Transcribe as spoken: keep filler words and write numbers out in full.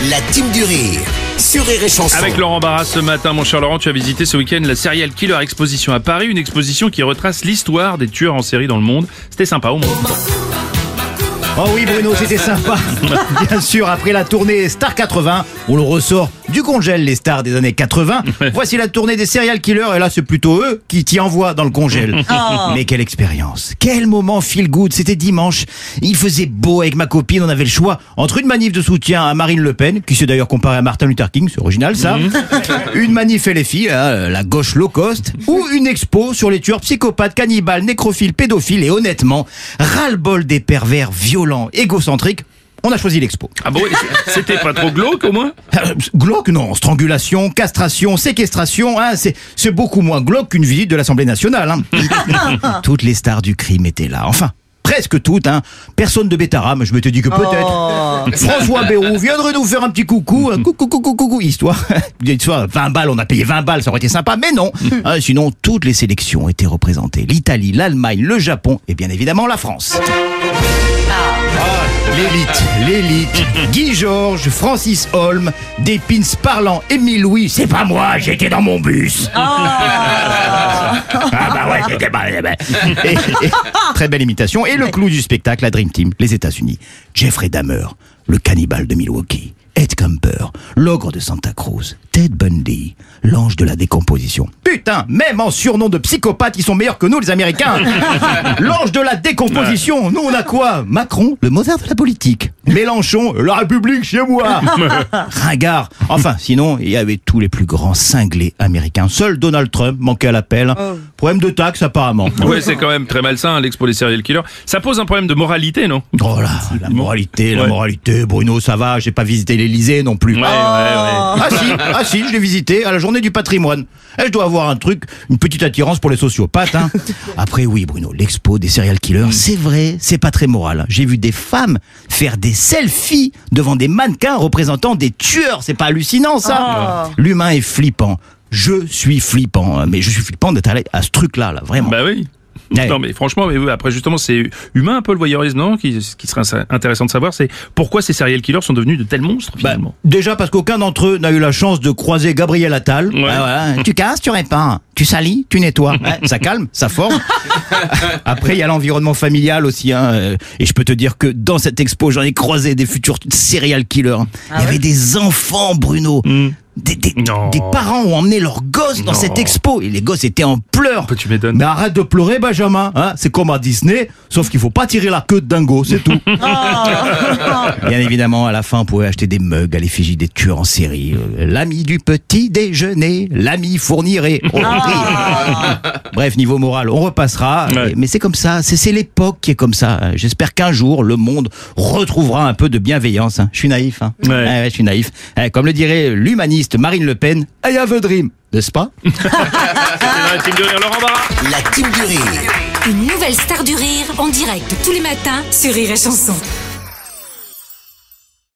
La team du rire sur Rire et Chanson. Avec Laurent Barra ce matin, mon cher Laurent, tu as visité ce week-end la Serial Killer Exposition à Paris, une exposition qui retrace l'histoire des tueurs en série dans le monde. C'était sympa au moins. Oh oui Bruno, c'était sympa. Bien sûr, après la tournée Star quatre-vingts, on le ressort du congèle les stars des années quatre-vingts. Voici la tournée des serial killers et là c'est plutôt eux qui t'y envoient dans le congèle. Oh. Mais quelle expérience, quel moment feel good. C'était dimanche, il faisait beau avec ma copine, on avait le choix entre une manif de soutien à Marine Le Pen, qui s'est d'ailleurs comparée à Martin Luther King, c'est original ça, mmh. Une manif et les filles, hein, la gauche low cost, ou une expo sur les tueurs psychopathes, cannibales, nécrophiles, pédophiles. Et honnêtement, ras-le-bol des pervers violents, égocentrique, on a choisi l'expo. Ah bon, c'était pas trop glauque au moins? euh, Glauque non, strangulation, castration, séquestration, hein, c'est, c'est beaucoup moins glauque qu'une visite de l'Assemblée nationale. Hein. Toutes les stars du crime étaient là, enfin, presque toutes. Hein. Personne de Bétarame, je m'étais dit que peut-être oh. François Bayrou viendrait nous faire un petit coucou, un coucou, coucou, coucou, histoire. histoire. vingt balles, on a payé vingt balles, ça aurait été sympa, mais non. Hein, sinon, toutes les sélections étaient représentées. L'Italie, l'Allemagne, le Japon et bien évidemment la France. L'élite, l'élite, Guy Georges, Francis Holm, des pins parlants, Émile Louis, c'est pas moi, j'étais dans mon bus. Oh. Ah bah ouais, c'était pas... Et, et, très belle imitation. Et le clou du spectacle, la Dream Team, les États-Unis. Jeffrey Dahmer, le cannibale de Milwaukee. Ed Kemper, l'ogre de Santa Cruz. Ted Bundy, l'ange de la décomposition. Putain, même en surnom de psychopathe, ils sont meilleurs que nous, les Américains. L'ange de la décomposition. Nous, on a quoi? Macron, le Mozart de la politique. Mélenchon, la République chez moi. Ringard. Enfin, sinon, il y avait tous les plus grands cinglés américains. Seul Donald Trump manquait à l'appel. Oh. Problème de taxe, apparemment. Ouais, c'est quand même très malsain, l'expo des serial killers. Ça pose un problème de moralité, non? Oh là, la moralité, la ouais. moralité. Bruno, ça va, j'ai pas visité l'Élysée non plus. Ouais, ouais, ouais. Ah si, ah si, je l'ai visité à la journée du patrimoine. Et je dois avoir un truc, une petite attirance pour les sociopathes. Hein. Après oui, Bruno, l'expo des serial killers, mmh. c'est vrai, c'est pas très moral. J'ai vu des femmes faire des selfies devant des mannequins représentant des tueurs. C'est pas hallucinant ça? Oh. L'humain est flippant. Je suis flippant, mais je suis flippant d'être allé à ce truc-là, là, vraiment. Bah oui. Ouais. Non mais franchement, mais après justement c'est humain un peu le voyeurisme, non? Qui, qui serait intéressant de savoir, c'est pourquoi ces serial killers sont devenus de tels monstres finalement. Bah, déjà parce qu'aucun d'entre eux n'a eu la chance de croiser Gabriel Attal. Ouais. Ah, ouais. Tu casses, tu répares, tu salis, tu nettoies. Ouais, ça calme, ça forme. Après il y a l'environnement familial aussi, hein. Et je peux te dire que dans cette expo j'en ai croisé des futurs serial killers. Ah il y ouais avait des enfants, Bruno. Mm. Des, des, des parents ont emmené leurs gosses dans non. cette expo et les gosses étaient en pleurs. Tu m'étonnes. Mais arrête de pleurer, Benjamin. Hein, c'est comme à Disney, sauf qu'il faut pas tirer la queue de dingo, c'est tout. Bien évidemment, à la fin, on pouvait acheter des mugs à l'effigie des tueurs en série. Euh, l'ami du petit déjeuner, l'ami fournirait. Oh, bref, niveau moral, on repassera. Ouais. Mais c'est comme ça, c'est, c'est l'époque qui est comme ça. J'espère qu'un jour, le monde retrouvera un peu de bienveillance. Hein. Je suis naïf. Hein. Ouais. Ouais, ouais, je suis naïf. Ouais, comme le dirait l'humaniste Marine Le Pen, I have a dream, n'est-ce pas? C'était dans la team du rire, Laurent Barra. La team du rire. Une nouvelle star du rire en direct tous les matins sur Rire et Chanson.